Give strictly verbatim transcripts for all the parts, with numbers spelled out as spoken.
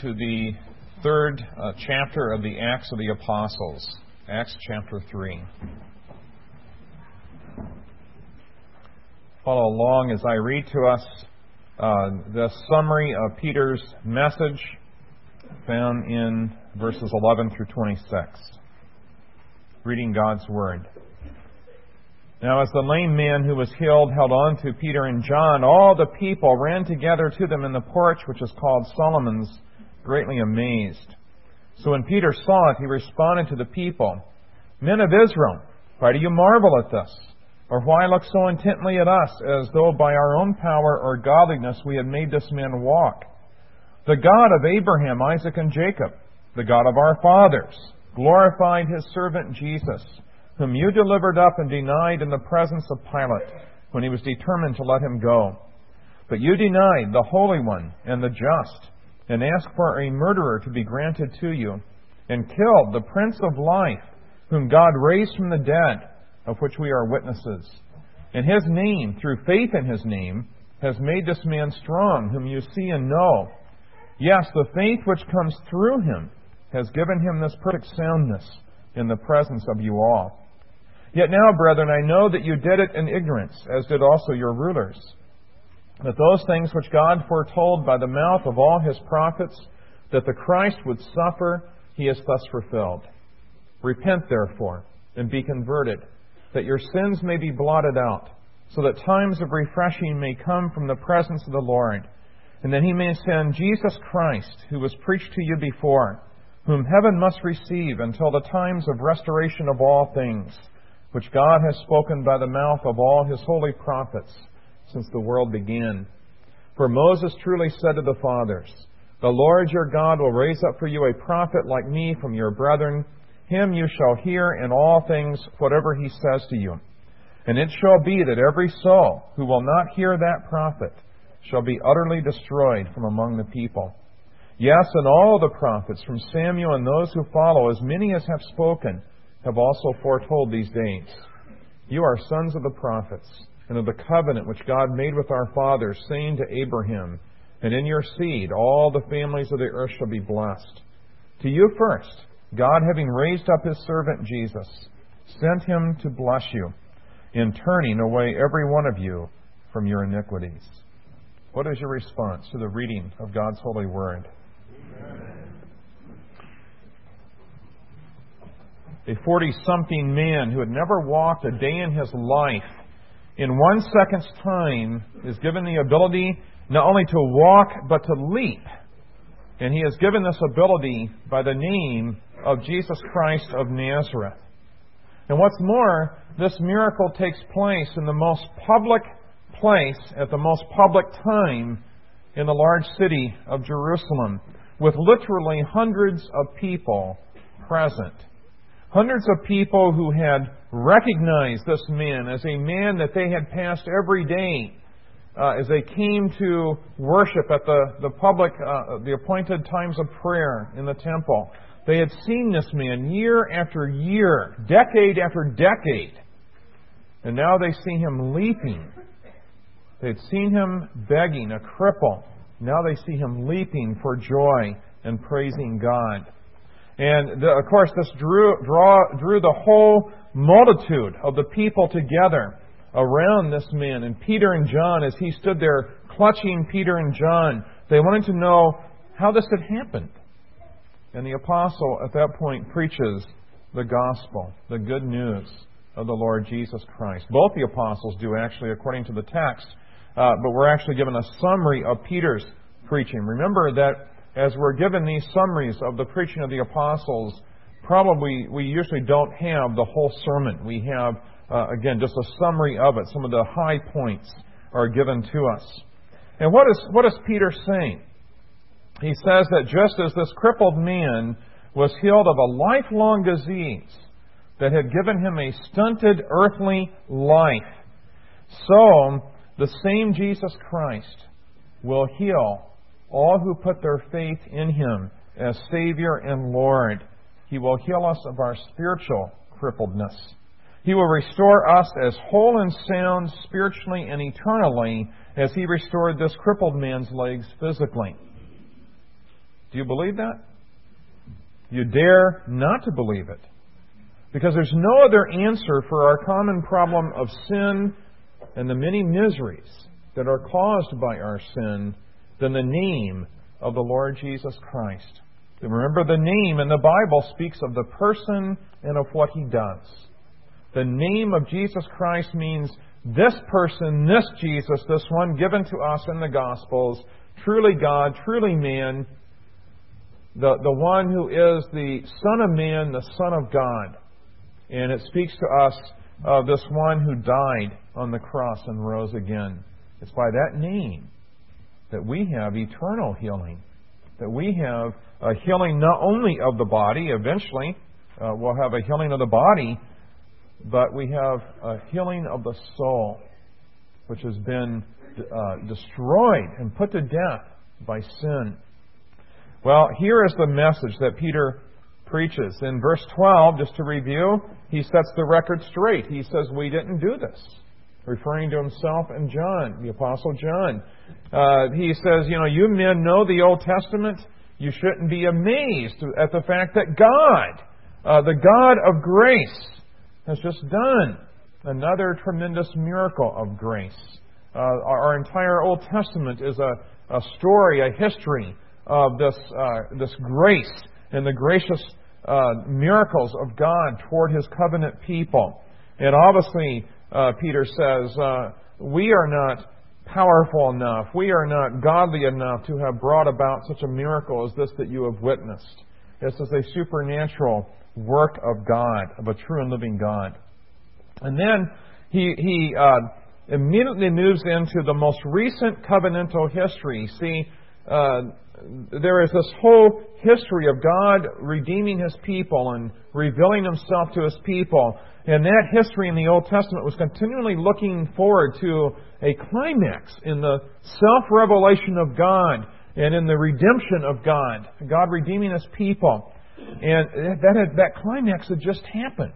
to the third uh, chapter of the Acts of the Apostles, Acts chapter three. Follow along as I read to us uh, the summary of Peter's message found in verses eleven through twenty-six. Reading God's Word. Now as the lame man who was healed held on to Peter and John, all the people ran together to them in the porch, which is called Solomon's, greatly amazed. So when Peter saw it, he responded to the people, "Men of Israel, why do you marvel at this? Or why look so intently at us, as though by our own power or godliness we had made this man walk? The God of Abraham, Isaac, and Jacob, the God of our fathers, glorified His servant Jesus, whom you delivered up and denied in the presence of Pilate, when he was determined to let him go. But you denied the Holy One and the just, and asked for a murderer to be granted to you, and killed the Prince of Life, whom God raised from the dead, of which we are witnesses. And His name, through faith in His name, has made this man strong, whom you see and know. Yes, the faith which comes through Him has given Him this perfect soundness in the presence of you all. Yet now, brethren, I know that you did it in ignorance, as did also your rulers. That those things which God foretold by the mouth of all His prophets, that the Christ would suffer, He has thus fulfilled. Repent, therefore, and be converted, that your sins may be blotted out, so that times of refreshing may come from the presence of the Lord, and that He may send Jesus Christ, who was preached to you before, whom heaven must receive until the times of restoration of all things, which God has spoken by the mouth of all His holy prophets since the world began. For Moses truly said to the fathers, The Lord your God will raise up for you a prophet like me from your brethren. Him you shall hear in all things whatever he says to you. And it shall be that every soul who will not hear that prophet shall be utterly destroyed from among the people. Yes, and all the prophets from Samuel and those who follow, as many as have spoken, have also foretold these days. You are sons of the prophets, and of the covenant which God made with our fathers, saying to Abraham, And in your seed all the families of the earth shall be blessed. To you first, God, having raised up His servant Jesus, sent Him to bless you, in turning away every one of you from your iniquities." What is your response to the reading of God's holy word? A forty-something man who had never walked a day in his life, in one second's time, is given the ability not only to walk, but to leap. And he is given this ability by the name of Jesus Christ of Nazareth. And what's more, this miracle takes place in the most public place, at the most public time, in the large city of Jerusalem, with literally hundreds of people present. Hundreds of people who had recognized this man as a man that they had passed every day uh, as they came to worship at the, the public, uh, the appointed times of prayer in the temple. They had seen this man year after year, decade after decade. And now they see him leaping. They had seen him begging, a cripple. Now they see him leaping for joy and praising God. And, the, of course, this drew, draw, drew the whole multitude of the people together around this man. And Peter and John, as he stood there clutching Peter and John, they wanted to know how this had happened. And the apostle at that point preaches the gospel, the good news of the Lord Jesus Christ. Both the apostles do, actually, according to the text. Uh, but we're actually given a summary of Peter's preaching. Remember that as we're given these summaries of the preaching of the apostles, probably we usually don't have the whole sermon. We have, uh, again, just a summary of it. Some of the high points are given to us. And what is what is Peter saying? He says that just as this crippled man was healed of a lifelong disease that had given him a stunted earthly life, so the same Jesus Christ will heal all who put their faith in Him as Savior and Lord. He will heal us of our spiritual crippledness. He will restore us as whole and sound spiritually and eternally as He restored this crippled man's legs physically. Do you believe that? You dare not to believe it. Because there's no other answer for our common problem of sin and the many miseries that are caused by our sin than the name of the Lord Jesus Christ. Remember, the name in the Bible speaks of the person and of what He does. The name of Jesus Christ means this person, this Jesus, this one given to us in the Gospels, truly God, truly man, the, the one who is the Son of Man, the Son of God. And it speaks to us of this one who died on the cross and rose again. It's by that name that we have eternal healing. That we have a healing not only of the body, eventually uh, we'll have a healing of the body, but we have a healing of the soul, which has been uh, destroyed and put to death by sin. Well, here is the message that Peter preaches. In verse twelve, just to review, he sets the record straight. He says, we didn't do this. Referring to himself and John, the Apostle John. Uh, he says, you know, you men know the Old Testament. You shouldn't be amazed at the fact that God, uh, the God of grace, has just done another tremendous miracle of grace. Uh, our, our entire Old Testament is a, a story, a history of this uh, this grace and the gracious uh, miracles of God toward His covenant people. And obviously, uh, Peter says, uh, we are not powerful enough, we are not godly enough to have brought about such a miracle as this that you have witnessed. This is a supernatural work of God, of a true and living God. And then he, he uh, immediately moves into the most recent covenantal history. See, uh, there is this whole history of God redeeming His people and revealing Himself to His people. And that history in the Old Testament was continually looking forward to a climax in the self-revelation of God and in the redemption of God, God redeeming His people. And that had, that climax had just happened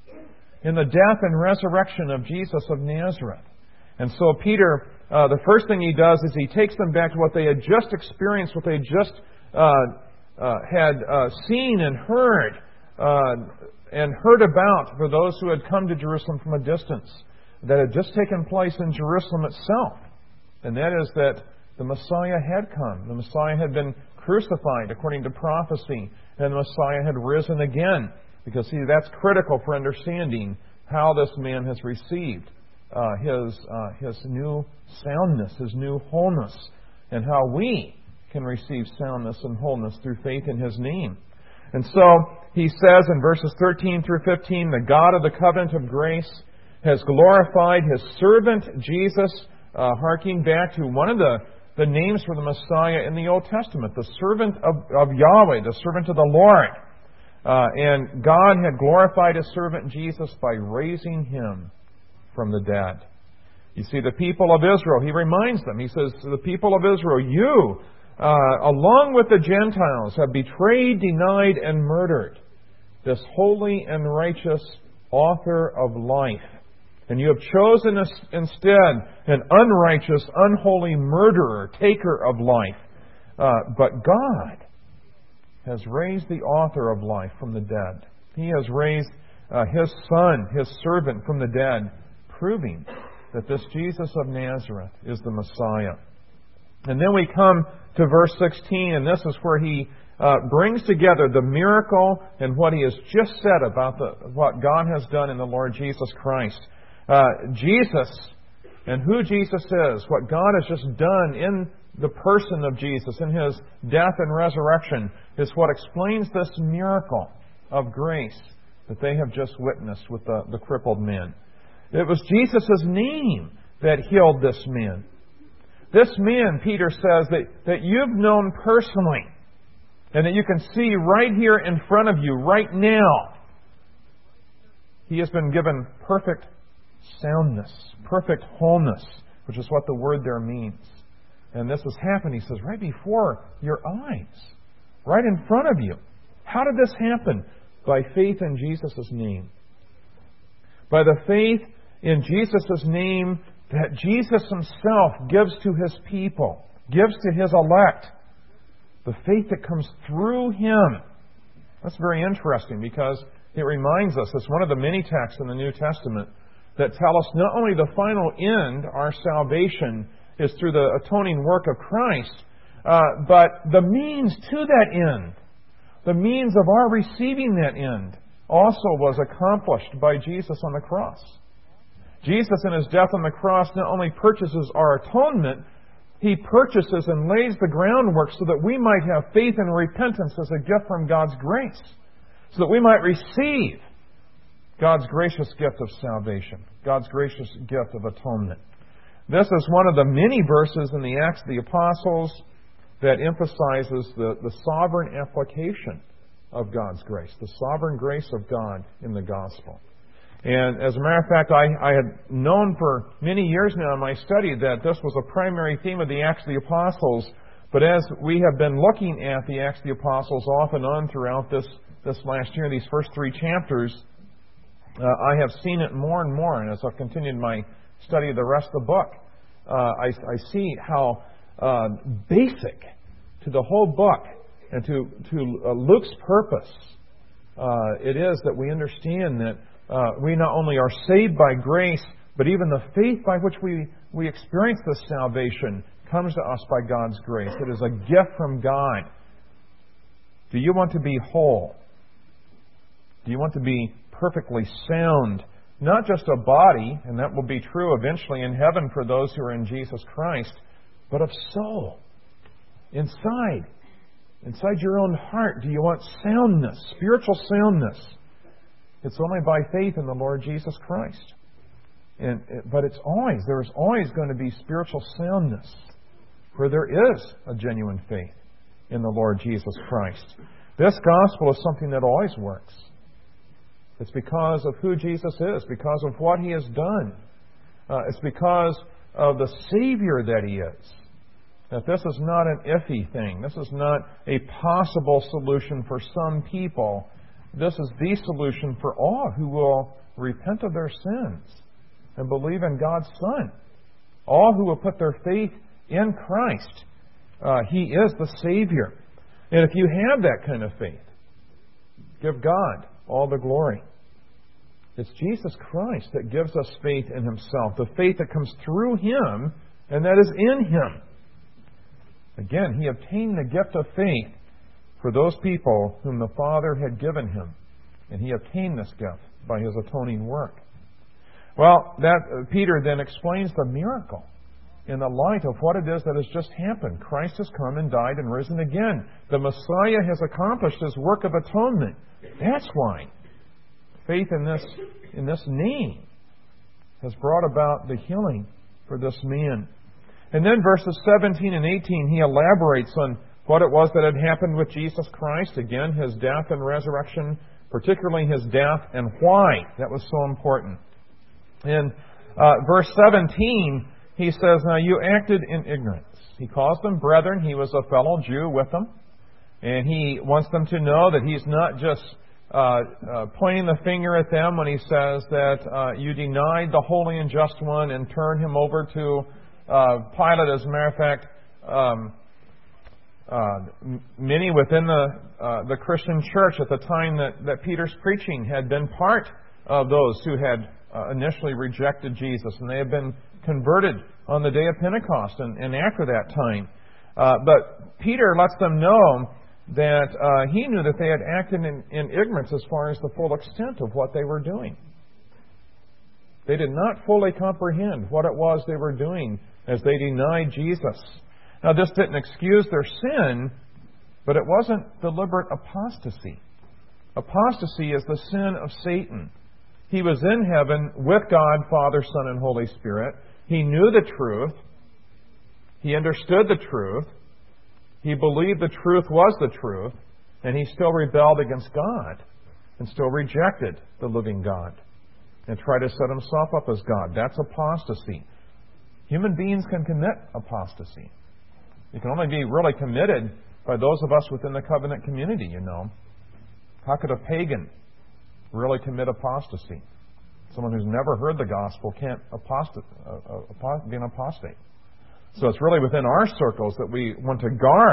in the death and resurrection of Jesus of Nazareth. And so Peter, uh, the first thing he does is he takes them back to what they had just experienced, what they had just uh, uh, had uh, seen and heard, uh, and heard about for those who had come to Jerusalem from a distance, that had just taken place in Jerusalem itself. And that is that the Messiah had come. The Messiah had been crucified according to prophecy, and the Messiah had risen again. Because, see, that's critical for understanding how this man has received uh, his uh, his new soundness, his new wholeness, and how we can receive soundness and wholeness through faith in His name. And so he says in verses thirteen through fifteen, the God of the covenant of grace has glorified His servant Jesus, uh, harking back to one of the, the names for the Messiah in the Old Testament, the servant of, of Yahweh, the servant of the Lord. Uh, and God had glorified His servant Jesus by raising Him from the dead. You see, the people of Israel, He reminds them, He says, the people of Israel, you, uh, along with the Gentiles, have betrayed, denied, and murdered this holy and righteous author of life. And you have chosen instead an unrighteous, unholy murderer, taker of life. Uh, but God has raised the author of life from the dead. He has raised uh, His Son, His servant, from the dead, proving that this Jesus of Nazareth is the Messiah. And then we come to verse sixteen, and this is where he uh, brings together the miracle and what he has just said about the, what God has done in the Lord Jesus Christ. Uh, Jesus, and who Jesus is, what God has just done in the person of Jesus, in His death and resurrection, is what explains this miracle of grace that they have just witnessed with the, the crippled man. It was Jesus' name that healed this man. This man, Peter says, that, that you've known personally, and that you can see right here in front of you, right now. He has been given perfect soundness, perfect wholeness, which is what the word there means. And this has happened, he says, right before your eyes, right in front of you. How did this happen? By faith in Jesus' name. By the faith in Jesus' name that Jesus Himself gives to His people, gives to His elect. The faith that comes through Him. That's very interesting because it reminds us, it's one of the many texts in the New Testament that tell us not only the final end, our salvation, is through the atoning work of Christ, uh, but the means to that end, the means of our receiving that end, also was accomplished by Jesus on the cross. Jesus in His death on the cross not only purchases our atonement, He purchases and lays the groundwork so that we might have faith and repentance as a gift from God's grace, so that we might receive God's gracious gift of salvation, God's gracious gift of atonement. This is one of the many verses in the Acts of the Apostles that emphasizes the, the sovereign application of God's grace, the sovereign grace of God in the gospel. And as a matter of fact, I, I had known for many years now in my study that this was a primary theme of the Acts of the Apostles. But as we have been looking at the Acts of the Apostles off and on throughout this, this last year, these first three chapters, uh, I have seen it more and more. And as I've continued my study of the rest of the book, uh, I, I see how uh, basic to the whole book and to, to uh, Luke's purpose uh, it is that we understand that Uh, we not only are saved by grace, but even the faith by which we, we experience this salvation comes to us by God's grace. It is a gift from God. Do you want to be whole? Do you want to be perfectly sound? Not just a body, and that will be true eventually in heaven for those who are in Jesus Christ, but of soul. Inside. Inside your own heart, do you want soundness, spiritual soundness? It's only by faith in the Lord Jesus Christ. And, but it's always, there is always going to be spiritual soundness where there is a genuine faith in the Lord Jesus Christ. This gospel is something that always works. It's because of who Jesus is, because of what He has done. Uh, it's because of the Savior that He is. That this is not an iffy thing. This is not a possible solution for some people. This is the solution for all who will repent of their sins and believe in God's Son. All who will put their faith in Christ. Uh, he is the Savior. And if you have that kind of faith, give God all the glory. It's Jesus Christ that gives us faith in Himself. The faith that comes through Him and that is in Him. Again, He obtained the gift of faith for those people whom the Father had given Him. And He obtained this gift by His atoning work. Well, that uh, Peter then explains the miracle in the light of what it is that has just happened. Christ has come and died and risen again. The Messiah has accomplished His work of atonement. That's why faith in this, in this name has brought about the healing for this man. And then verses seventeen and eighteen, he elaborates on what it was that had happened with Jesus Christ. Again, His death and resurrection, particularly His death and why. That was so important. In uh, verse seventeen, he says, "Now you acted in ignorance." He calls them brethren. He was a fellow Jew with them. And he wants them to know that he's not just uh, uh, pointing the finger at them when he says that uh, you denied the holy and just one and turned Him over to uh, Pilate. As a matter of fact, um, Uh, many within the uh, the Christian church at the time that, that Peter's preaching had been part of those who had uh, initially rejected Jesus, and they had been converted on the day of Pentecost and, and after that time. Uh, but Peter lets them know that uh, he knew that they had acted in, in ignorance as far as the full extent of what they were doing. They did not fully comprehend what it was they were doing as they denied Jesus. Now, this didn't excuse their sin, but it wasn't deliberate apostasy. Apostasy is the sin of Satan. He was in heaven with God, Father, Son, and Holy Spirit. He knew the truth. He understood the truth. He believed the truth was the truth. And he still rebelled against God and still rejected the living God and tried to set himself up as God. That's apostasy. Human beings can commit apostasy. It can only be really committed by those of us within the covenant community, you know. How could a pagan really commit apostasy? Someone who's never heard the gospel can't apostate, uh, uh, be an apostate. So it's really within our circles that we want to guard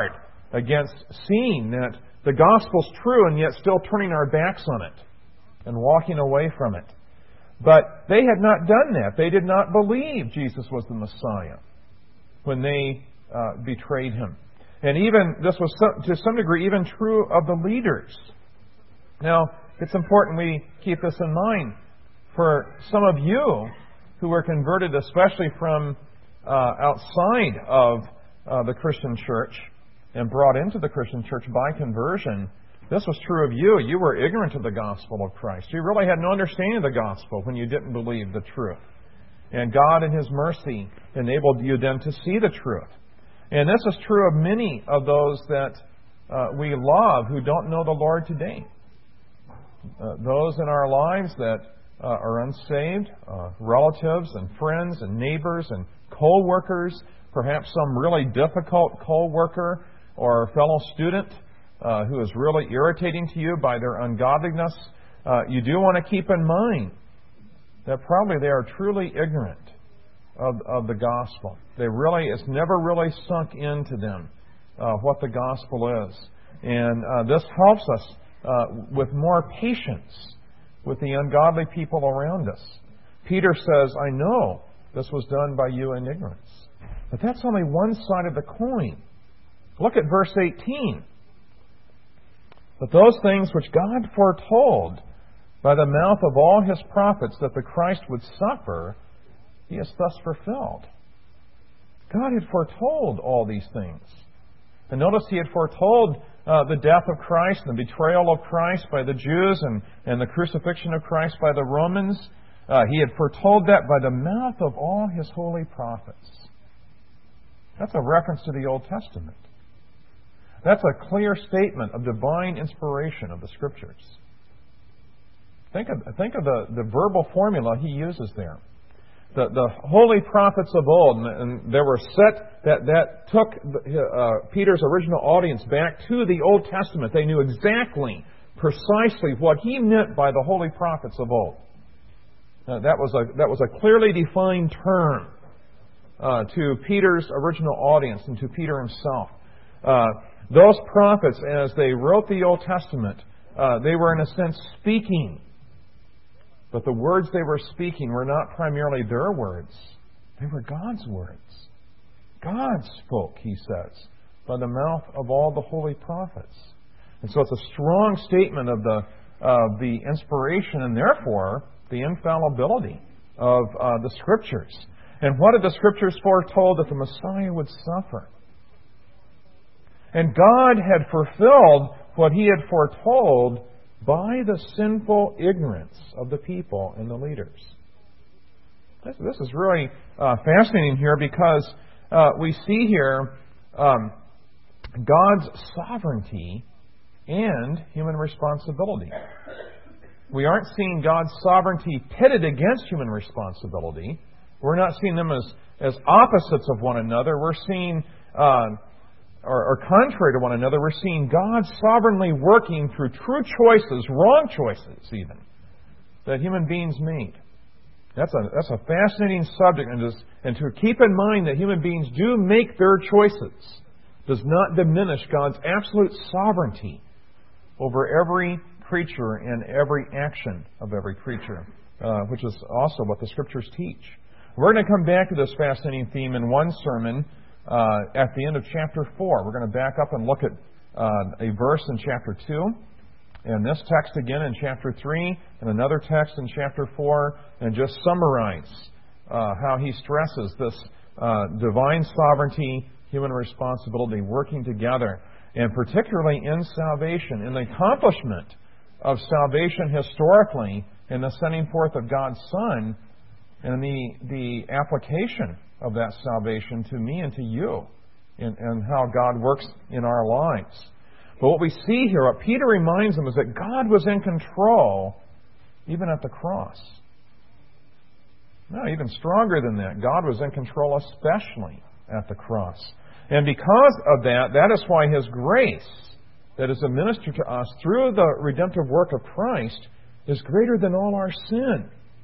against seeing that the gospel's true and yet still turning our backs on it and walking away from it. But they had not done that. They did not believe Jesus was the Messiah when they uh, betrayed him. And even, this was some, to some degree even true of the leaders. Now, it's important we keep this in mind. For some of you who were converted, especially from uh, outside of uh, the Christian church and brought into the Christian church by conversion, this was true of you. You were ignorant of the gospel of Christ. You really had no understanding of the gospel when you didn't believe the truth. And God in His mercy enabled you then to see the truth. And this is true of many of those that uh, we love who don't know the Lord today. Uh, those in our lives that uh, are unsaved, uh, relatives and friends and neighbors and co-workers, perhaps some really difficult co-worker or fellow student uh, who is really irritating to you by their ungodliness. Uh, you do want to keep in mind that probably they are truly ignorant of, of the gospel. They really, it's never really sunk into them uh, what the gospel is. And uh, this helps us uh, with more patience with the ungodly people around us. Peter says, I know this was done by you in ignorance. But that's only one side of the coin. Look at verse eighteen. But those things which God foretold by the mouth of all His prophets that the Christ would suffer, He has thus fulfilled. God had foretold all these things. And notice He had foretold uh, the death of Christ, and the betrayal of Christ by the Jews, and, and the crucifixion of Christ by the Romans. Uh, he had foretold that by the mouth of all His holy prophets. That's a reference to the Old Testament. That's a clear statement of divine inspiration of the Scriptures. Think of, think of the, the verbal formula he uses there. The, the holy prophets of old, and, and there were set that, that took uh, Peter's original audience back to the Old Testament. They knew exactly, precisely what he meant by the holy prophets of old. Uh, that was a that was a clearly defined term uh, to Peter's original audience and to Peter himself. Uh, those prophets, as they wrote the Old Testament, uh, they were in a sense speaking. But the words they were speaking were not primarily their words. They were God's words. God spoke, he says, by the mouth of all the holy prophets. And so it's a strong statement of the of the inspiration and therefore the infallibility of uh, the Scriptures. And what did the Scriptures foretold? That the Messiah would suffer. And God had fulfilled what He had foretold by the sinful ignorance of the people and the leaders. This, this is really uh, fascinating here because uh, we see here um, God's sovereignty and human responsibility. We aren't seeing God's sovereignty pitted against human responsibility. We're not seeing them as, as opposites of one another. We're seeing... Uh, Or, or contrary to one another, we're seeing God sovereignly working through true choices, wrong choices even, that human beings made. That's a that's a fascinating subject, and, just, and to keep in mind that human beings do make their choices does not diminish God's absolute sovereignty over every creature and every action of every creature, uh, which is also what the Scriptures teach. We're going to come back to this fascinating theme in one sermon Uh, at the end of chapter four. We're going to back up and look at uh, a verse in chapter two, and this text again in chapter three, and another text in chapter four, and just summarize uh, how he stresses this uh, divine sovereignty, human responsibility working together, and particularly in salvation, in the accomplishment of salvation historically, in the sending forth of God's Son, and the, the application of that salvation to me and to you, and, and how God works in our lives. But what we see here, what Peter reminds them, is that God was in control even at the cross. No, even stronger than that, God was in control especially at the cross. And because of that, that is why His grace that is administered to us through the redemptive work of Christ is greater than all our sin.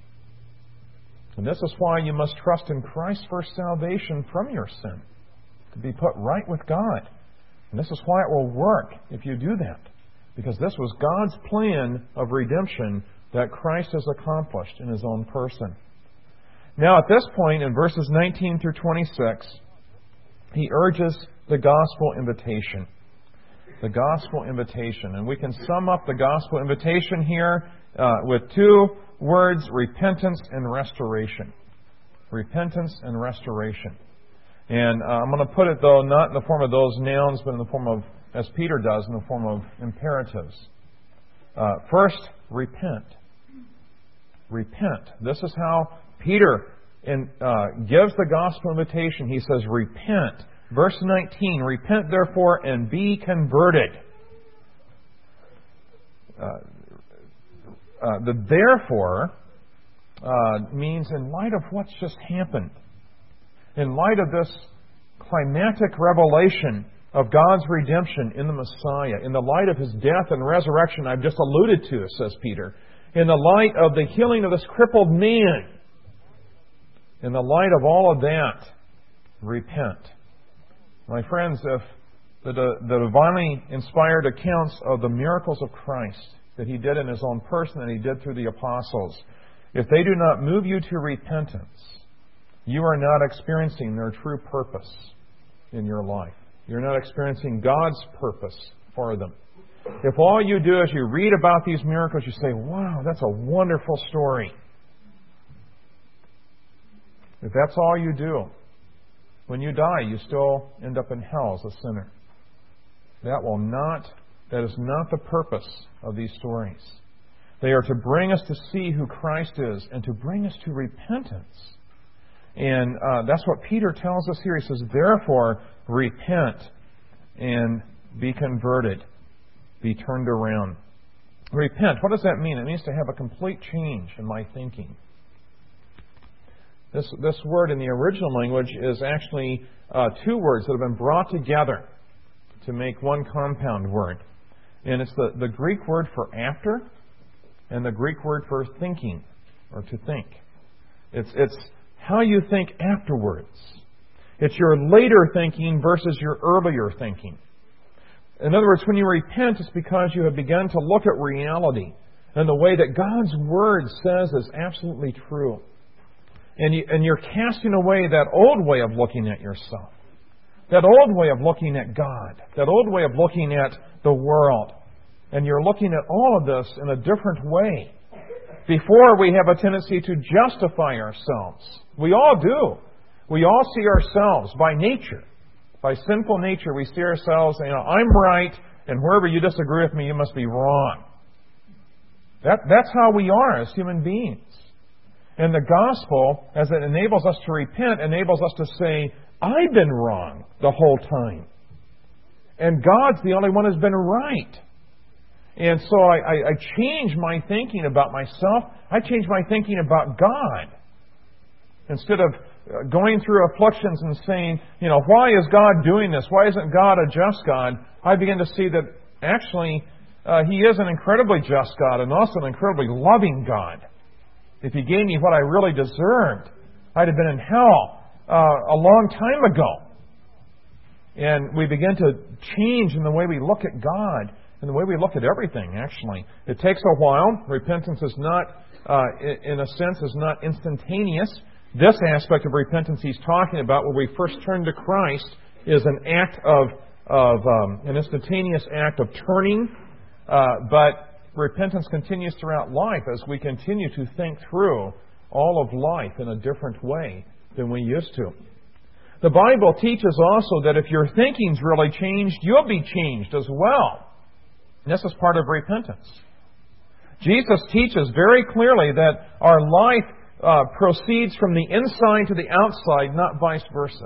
And this is why you must trust in Christ for salvation from your sin, to be put right with God. And this is why it will work if you do that. Because this was God's plan of redemption that Christ has accomplished in His own person. Now at this point, in verses nineteen through twenty-six, he urges the gospel invitation. The gospel invitation. And we can sum up the gospel invitation here uh, with two words: repentance and restoration. Repentance and restoration. And uh, I'm going to put it, though, not in the form of those nouns, but in the form of, as Peter does, in the form of imperatives. Uh, first, repent. Repent. This is how Peter in, uh, gives the gospel invitation. He says, repent. Verse nineteen, repent therefore and be converted. Uh, uh, the therefore uh, means in light of what's just happened, in light of this climactic revelation of God's redemption in the Messiah, in the light of His death and resurrection I've just alluded to, says Peter, in the light of the healing of this crippled man, in the light of all of that, repent. My friends, if the, the divinely inspired accounts of the miracles of Christ that He did in His own person and He did through the apostles, if they do not move you to repentance, you are not experiencing their true purpose in your life. You're not experiencing God's purpose for them. If all you do is you read about these miracles, you say, wow, that's a wonderful story. If that's all you do, when you die, you still end up in hell as a sinner. That will not, that is not the purpose of these stories. They are to bring us to see who Christ is and to bring us to repentance. And uh, that's what Peter tells us here. He says, therefore, repent and be converted. Be turned around. Repent. What does that mean? It means to have a complete change in my thinking. This this word in the original language is actually uh, two words that have been brought together to make one compound word. And it's the, the Greek word for after and the Greek word for thinking, or to think. It's it's how you think afterwards. It's your later thinking versus your earlier thinking. In other words, when you repent, it's because you have begun to look at reality and the way that God's Word says is absolutely true. And, you, and you're casting away that old way of looking at yourself, that old way of looking at God, that old way of looking at the world. And you're looking at all of this in a different way. Before, we have a tendency to justify ourselves. We all do. We all see ourselves by nature. By sinful nature, we see ourselves, you know, I'm right, and wherever you disagree with me, you must be wrong. That, that's how we are as human beings. And the gospel, as it enables us to repent, enables us to say, I've been wrong the whole time. And God's the only one who's been right. And so I, I, I change my thinking about myself. I change my thinking about God. Instead of going through afflictions and saying, you know, why is God doing this? Why isn't God a just God? I begin to see that actually uh, He is an incredibly just God and also an incredibly loving God. If He gave me what I really deserved, I'd have been in hell uh, a long time ago. And we begin to change in the way we look at God and the way we look at everything, actually. It takes a while. Repentance is not, uh, in a sense, is not instantaneous. This aspect of repentance he's talking about, when we first turn to Christ, is an act of, of um, an instantaneous act of turning. Uh, but repentance continues throughout life as we continue to think through all of life in a different way than we used to. The Bible teaches also that if your thinking's really changed, you'll be changed as well. And this is part of repentance. Jesus teaches very clearly that our life uh, proceeds from the inside to the outside, not vice versa.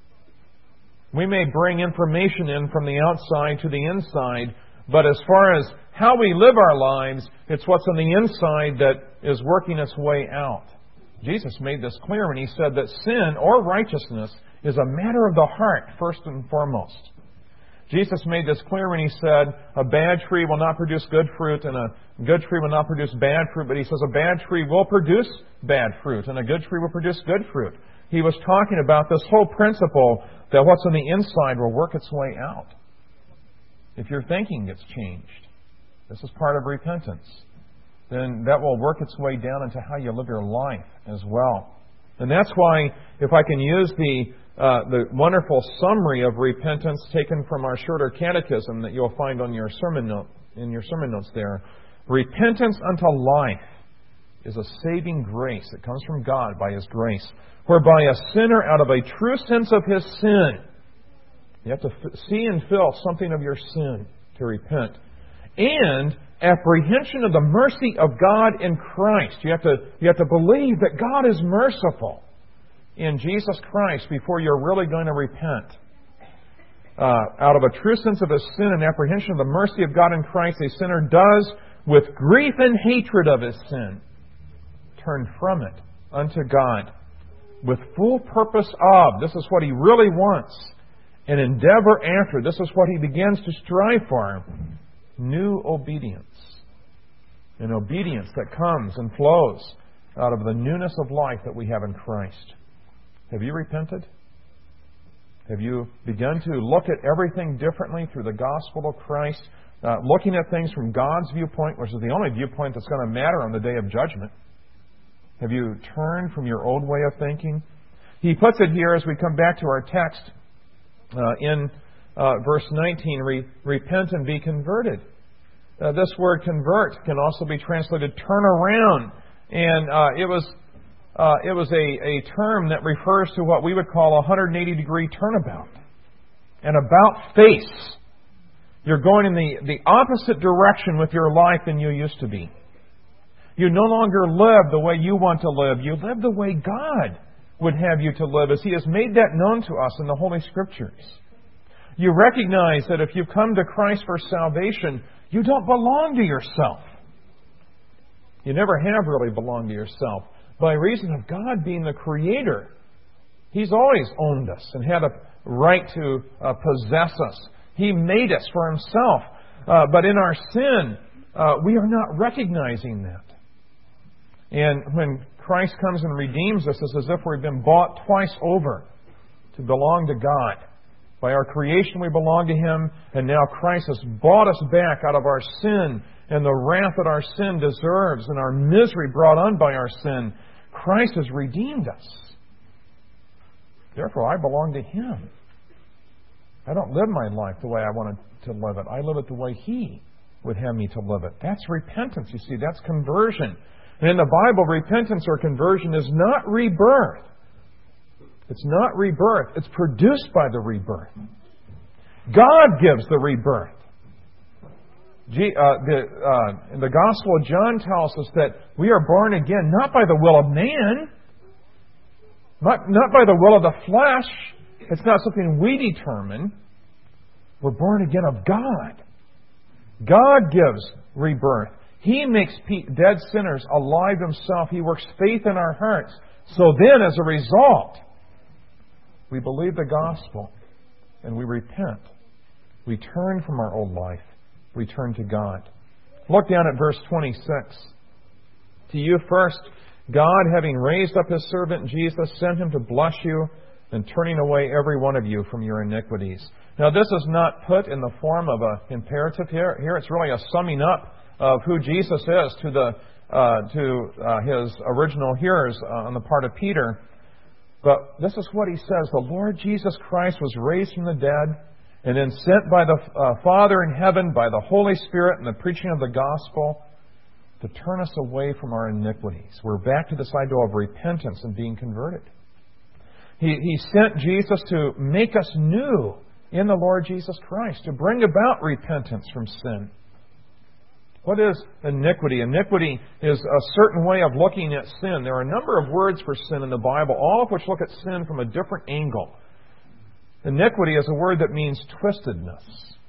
We may bring information in from the outside to the inside, but as far as how we live our lives, it's what's on the inside that is working its way out. Jesus made this clear when He said that sin or righteousness is a matter of the heart, first and foremost. Jesus made this clear when He said, a bad tree will not produce good fruit, and a good tree will not produce bad fruit. But He says a bad tree will produce bad fruit, and a good tree will produce good fruit. He was talking about this whole principle that what's on the inside will work its way out. if your thinking gets changed, this is part of repentance, then that will work its way down into how you live your life as well. And that's why, if I can use the uh, the wonderful summary of repentance taken from our shorter catechism that you'll find on your sermon note in your sermon notes there, repentance unto life is a saving grace that comes from God by His grace, whereby a sinner, out of a true sense of his sin, you have to f- see and feel something of your sin to repent, and apprehension of the mercy of God in Christ. You have to you have to believe that God is merciful in Jesus Christ before you're really going to repent. Uh, out of a true sense of his sin and apprehension of the mercy of God in Christ, a sinner does, with grief and hatred of his sin, turn from it unto God, with full purpose of, this is what he really wants, and endeavor after, this is what he begins to strive for, new obedience. An obedience that comes and flows out of the newness of life that we have in Christ. Have you repented? Have you begun to look at everything differently through the gospel of Christ, uh, looking at things from God's viewpoint, which is the only viewpoint that's going to matter on the day of judgment? Have you turned from your old way of thinking? He puts it here as we come back to our text uh, in uh, verse nineteen, Re- repent and be converted. Uh, this word convert can also be translated turn around. And uh, it was uh, it was a, a term that refers to what we would call a one hundred eighty degree turnabout. An about face. You're going in the, the opposite direction with your life than you used to be. You no longer live the way you want to live. You live the way God would have you to live, as He has made that known to us in the Holy Scriptures. You recognize that if you've come to Christ for salvation, you don't belong to yourself. You never have really belonged to yourself. By reason of God being the Creator, He's always owned us and had a right to uh, possess us. He made us for Himself. Uh, but in our sin, uh, we are not recognizing that. And when Christ comes and redeems us, it's as if we've been bought twice over to belong to God. By our creation we belong to Him, and now Christ has bought us back out of our sin and the wrath that our sin deserves and our misery brought on by our sin. Christ has redeemed us. Therefore, I belong to Him. I don't live my life the way I wanted to live it. I live it the way He would have me to live it. That's repentance, you see. That's conversion. And in the Bible, repentance or conversion is not rebirth. It's not rebirth. It's produced by the rebirth. God gives the rebirth. G, uh, the, uh, the Gospel of John tells us that we are born again not by the will of man, not, not by the will of the flesh. It's not something we determine. We're born again of God. God gives rebirth. He makes dead sinners alive Himself. He works faith in our hearts. So then, as a result, we believe the gospel and we repent. We turn from our old life. We turn to God. Look down at verse twenty-six. To you first, God, having raised up His servant Jesus, sent Him to bless you and turning away every one of you from your iniquities. Now, this is not put in the form of an imperative here. Here it's really a summing up of who Jesus is to the uh, to uh, His original hearers uh, on the part of Peter. But this is what he says. The Lord Jesus Christ was raised from the dead and then sent by the uh, Father in heaven by the Holy Spirit and the preaching of the gospel to turn us away from our iniquities. We're back to this idea of repentance and being converted. He, he sent Jesus to make us new in the Lord Jesus Christ, to bring about repentance from sin. What is iniquity? Iniquity is a certain way of looking at sin. There are a number of words for sin in the Bible, all of which look at sin from a different angle. Iniquity is a word that means twistedness,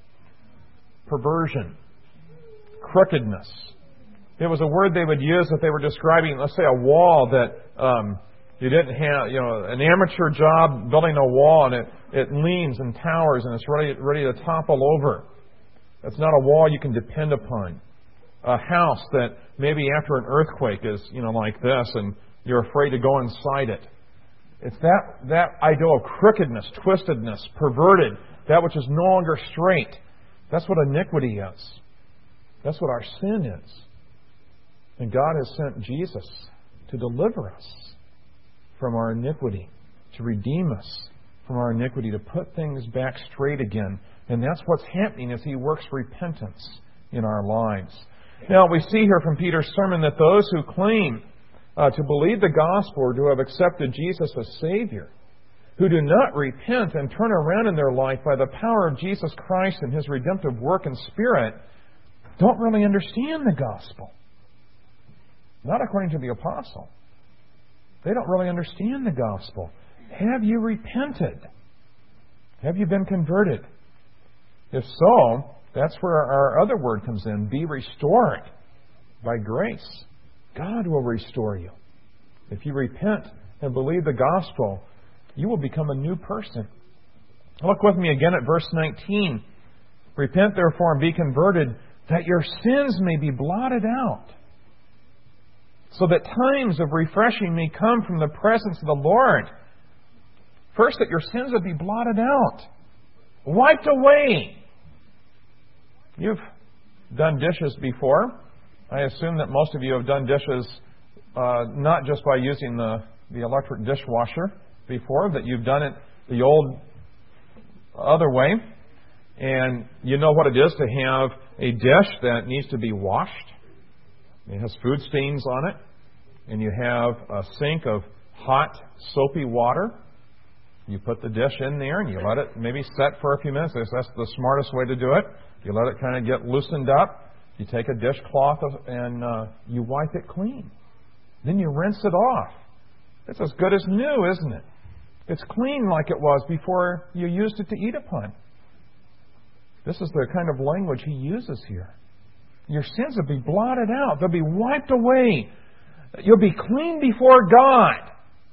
perversion, crookedness. It was a word they would use if they were describing, let's say, a wall that um, you didn't have, you know, an amateur job building a wall and it, it leans and towers and it's ready, ready to topple over. It's not a wall you can depend upon. A house that maybe after an earthquake is, you know, like this and you're afraid to go inside it. It's that, that idea of crookedness, twistedness, perverted, that which is no longer straight. That's what iniquity is. That's what our sin is. And God has sent Jesus to deliver us from our iniquity, to redeem us from our iniquity, to put things back straight again. And that's what's happening as He works repentance in our lives. Now, we see here from Peter's sermon that those who claim uh, to believe the gospel or to have accepted Jesus as Savior, who do not repent and turn around in their life by the power of Jesus Christ and His redemptive work and Spirit, don't really understand the gospel. Not according to the apostle. They don't really understand the gospel. Have you repented? Have you been converted? If so, that's where our other word comes in. Be restored by grace. God will restore you. If you repent and believe the gospel, you will become a new person. Look with me again at verse nineteen. Repent therefore and be converted, that your sins may be blotted out, so that times of refreshing may come from the presence of the Lord. First, that your sins would be blotted out, wiped away. You've done dishes before. I assume that most of you have done dishes uh, not just by using the, the electric dishwasher before, but you've done it the old other way. And you know what it is to have a dish that needs to be washed. It has food stains on it. And you have a sink of hot, soapy water. You put the dish in there and you let it maybe set for a few minutes. That's the smartest way to do it. You let it kind of get loosened up. You take a dishcloth and uh, you wipe it clean. Then you rinse it off. It's as good as new, isn't it? It's clean like it was before you used it to eat upon. This is the kind of language he uses here. Your sins will be blotted out. They'll be wiped away. You'll be clean before God.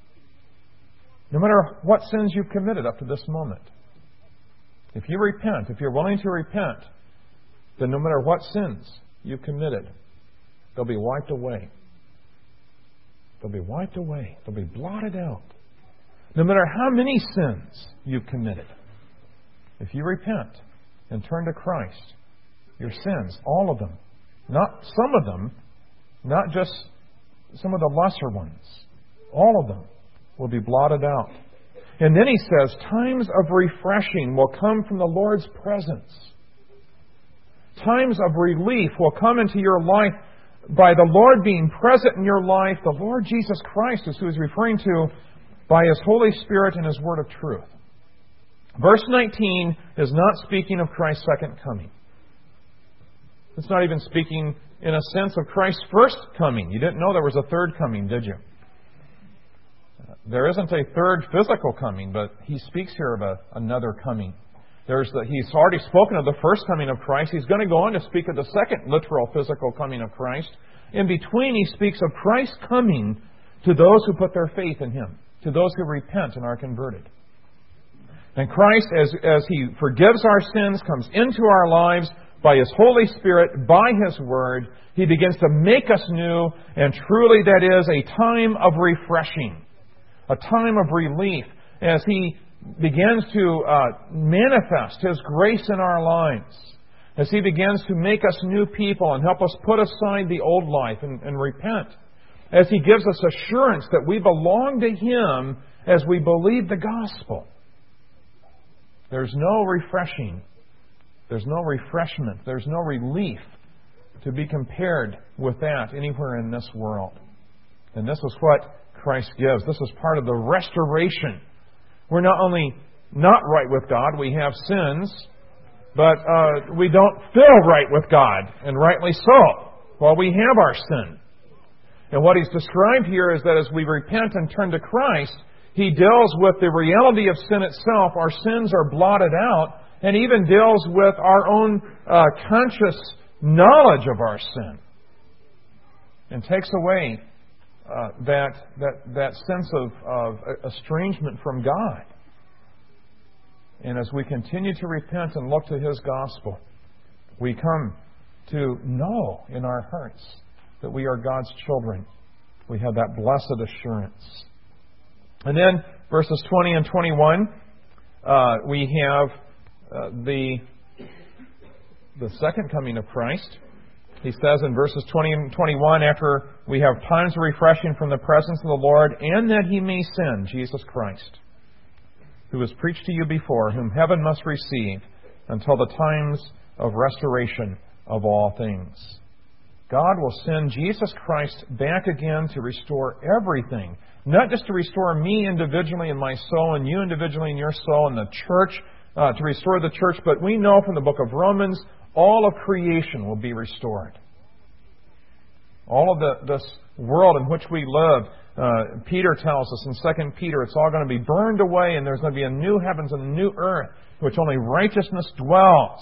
No matter what sins you've committed up to this moment. If you repent, if you're willing to repent, then no matter what sins you've committed, they'll be wiped away. They'll be wiped away. They'll be blotted out. No matter how many sins you've committed, if you repent and turn to Christ, your sins, all of them, not some of them, not just some of the lesser ones, all of them will be blotted out. And then he says, times of refreshing will come from the Lord's presence. Times of relief will come into your life by the Lord being present in your life. The Lord Jesus Christ is who he's referring to by His Holy Spirit and His Word of truth. Verse nineteen is not speaking of Christ's second coming. It's not even speaking in a sense of Christ's first coming. You didn't know there was a third coming, did you? There isn't a third physical coming, but he speaks here of a, another coming. There's the, he's already spoken of the first coming of Christ. He's going to go on to speak of the second literal physical coming of Christ. In between, he speaks of Christ's coming to those who put their faith in Him, to those who repent and are converted. And Christ, as, as He forgives our sins, comes into our lives by His Holy Spirit, by His Word. He begins to make us new, and truly that is a time of refreshing. A time of relief as He begins to uh, manifest His grace in our lives. As He begins to make us new people and help us put aside the old life and, and repent. As He gives us assurance that we belong to Him as we believe the gospel. There's no refreshing. There's no refreshment. There's no relief to be compared with that anywhere in this world. And this is what Christ gives. This is part of the restoration. We're not only not right with God, we have sins, but uh, we don't feel right with God, and rightly so, while we have our sin. And what he's described here is that as we repent and turn to Christ, He deals with the reality of sin itself. Our sins are blotted out, and even deals with our own uh, conscious knowledge of our sin, and takes away Uh, that that that sense of, of estrangement from God. And as we continue to repent and look to His gospel, we come to know in our hearts that we are God's children. We have that blessed assurance. And then verses twenty and twenty-one, uh, we have uh, the the second coming of Christ. He says in verses twenty and twenty-one, after we have times of refreshing from the presence of the Lord, and that He may send Jesus Christ, who was preached to you before, whom heaven must receive until the times of restoration of all things. God will send Jesus Christ back again to restore everything. Not just to restore me individually in my soul and you individually in your soul and the church, uh, to restore the church, but we know from the book of Romans, all of creation will be restored. All of the, this world in which we live, uh, Peter tells us in Second Peter, it's all going to be burned away and there's going to be a new heavens and a new earth in which only righteousness dwells.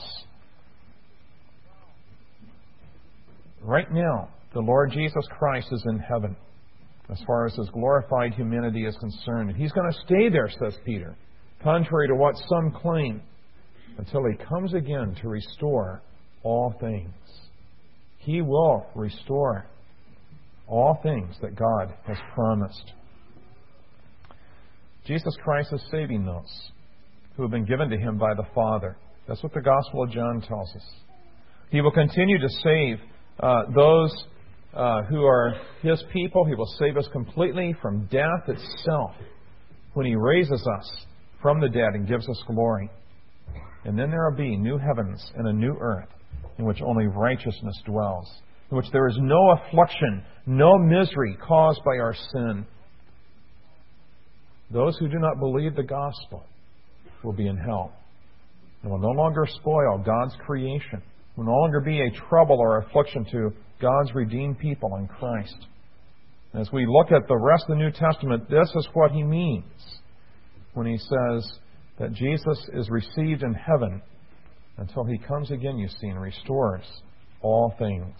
Right now, the Lord Jesus Christ is in heaven as far as His glorified humanity is concerned. And He's going to stay there, says Peter, contrary to what some claim, until He comes again to restore all things. He will restore all things that God has promised. Jesus Christ is saving those who have been given to Him by the Father. That's what the Gospel of John tells us. He will continue to save uh, those uh, who are His people. He will save us completely from death itself when He raises us from the dead and gives us glory. And then there will be new heavens and a new earth in which only righteousness dwells, in which there is no affliction, no misery caused by our sin. Those who do not believe the gospel will be in hell and will no longer spoil God's creation, will no longer be a trouble or affliction to God's redeemed people in Christ. As we look at the rest of the New Testament, this is what He means when He says that Jesus is received in heaven until He comes again, you see, and restores all things.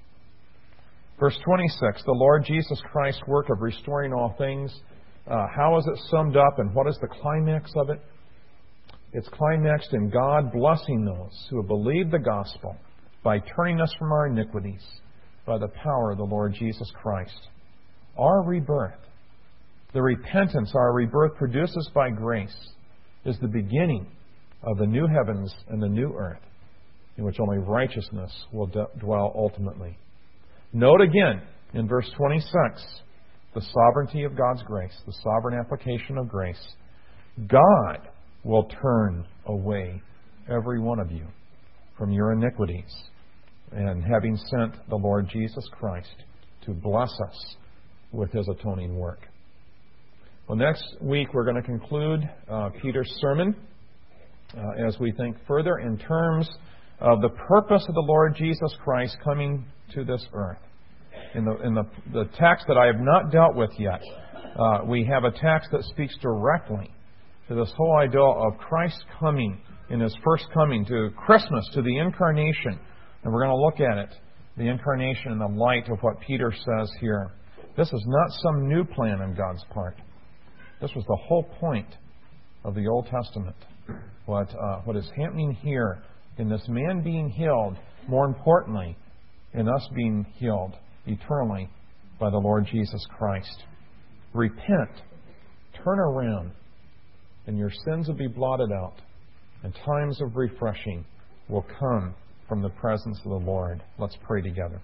Verse twenty-six, the Lord Jesus Christ's work of restoring all things, uh, how is it summed up and what is the climax of it? It's climaxed in God blessing those who have believed the gospel by turning us from our iniquities by the power of the Lord Jesus Christ. Our rebirth, the repentance our rebirth produces by grace, is the beginning of the new heavens and the new earth in which only righteousness will d- dwell ultimately. Note again in verse twenty-six the sovereignty of God's grace, the sovereign application of grace. God will turn away every one of you from your iniquities, and having sent the Lord Jesus Christ to bless us with His atoning work. Well, next week we're going to conclude uh, Peter's sermon uh, as we think further in terms of the purpose of the Lord Jesus Christ coming to this earth. In the in the, the text that I have not dealt with yet, uh, we have a text that speaks directly to this whole idea of Christ coming in His first coming, to Christmas, to the incarnation. And we're going to look at it, the incarnation in the light of what Peter says here. This is not some new plan on God's part. This was the whole point of the Old Testament. What uh, what is happening here in this man being healed, more importantly, in us being healed eternally by the Lord Jesus Christ. Repent, turn around, and your sins will be blotted out, and times of refreshing will come from the presence of the Lord. Let's pray together.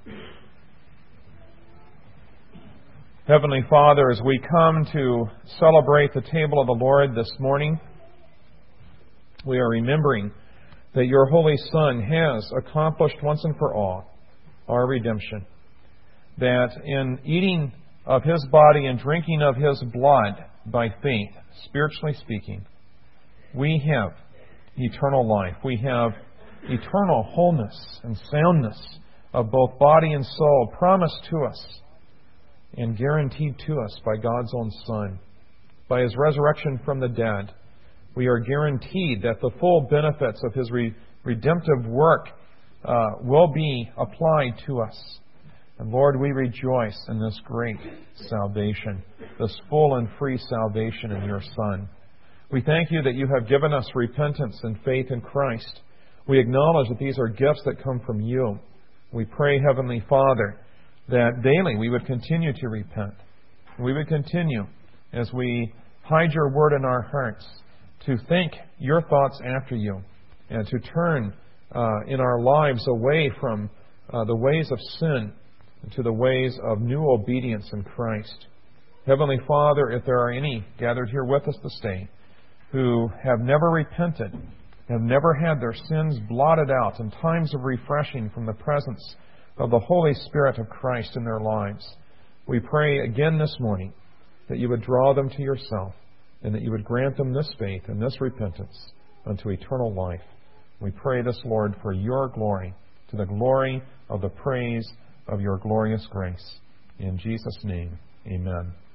Heavenly Father, as we come to celebrate the table of the Lord this morning, we are remembering that Your Holy Son has accomplished once and for all our redemption. That in eating of His body and drinking of His blood by faith, spiritually speaking, we have eternal life. We have eternal wholeness and soundness of both body and soul promised to us and guaranteed to us by God's own Son. By His resurrection from the dead, we are guaranteed that the full benefits of His re- redemptive work uh, will be applied to us. And Lord, we rejoice in this great salvation, this full and free salvation in Your Son. We thank You that You have given us repentance and faith in Christ. We acknowledge that these are gifts that come from You. We pray, Heavenly Father, that daily we would continue to repent. We would continue, as we hide Your Word in our hearts, to think Your thoughts after You and to turn uh, in our lives away from uh, the ways of sin to the ways of new obedience in Christ. Heavenly Father, if there are any gathered here with us this day who have never repented, have never had their sins blotted out in times of refreshing from the presence of the Holy Spirit of Christ in their lives, we pray again this morning that you would draw them to yourself and that you would grant them this faith and this repentance unto eternal life. We pray this, Lord, for your glory, to the glory of the praise of your glorious grace. In Jesus' name, amen.